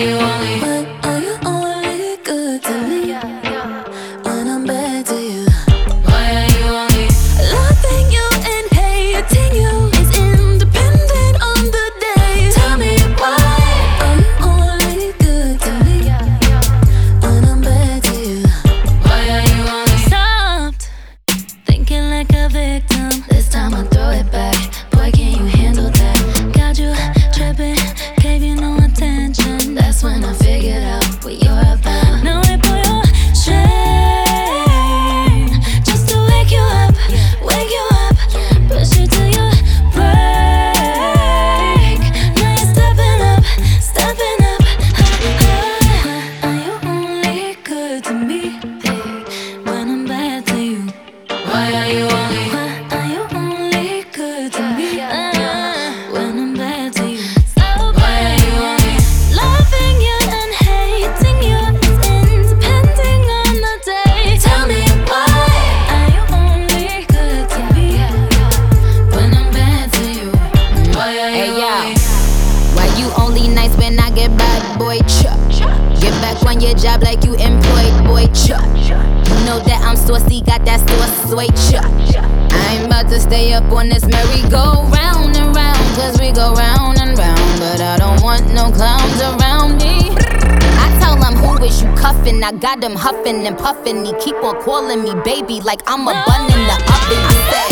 you only? Why are you only good to me when I'm bad to you? Why are you only? Loving you and hating you is independent on the day. Tell me why Are you only good to me when I'm bad to you? Why are you only? Stopped thinking like a victim. This time I throw it back. Boy, can you handle that? Got you tripping, gave you no attention. That's when I figured out what you're about. Now I pull your string just to wake you up, push you to your break. Now you're stepping up. Are you only good to me when I'm bad to you? Why are you only? Why are you only good to me when I'm bad to you? So Why are you only? loving you and hating you is independent on the day. Tell me why Are you only good to me when I'm bad to you? Why are Hey you yo, only? why you only nice when I get bad, boy? Chuck. Get back on your job like you employed, boy. Chuck. You know that I'm saucy, got that sauce, soy chuck. I ain't about to stay up on this merry-go round and round, cause we go round and round. But I don't want no clowns around me. I tell him, who is you cuffin'? I got him huffin' and puffin'. He keep on calling me baby like I'm a bun in the oven. I said,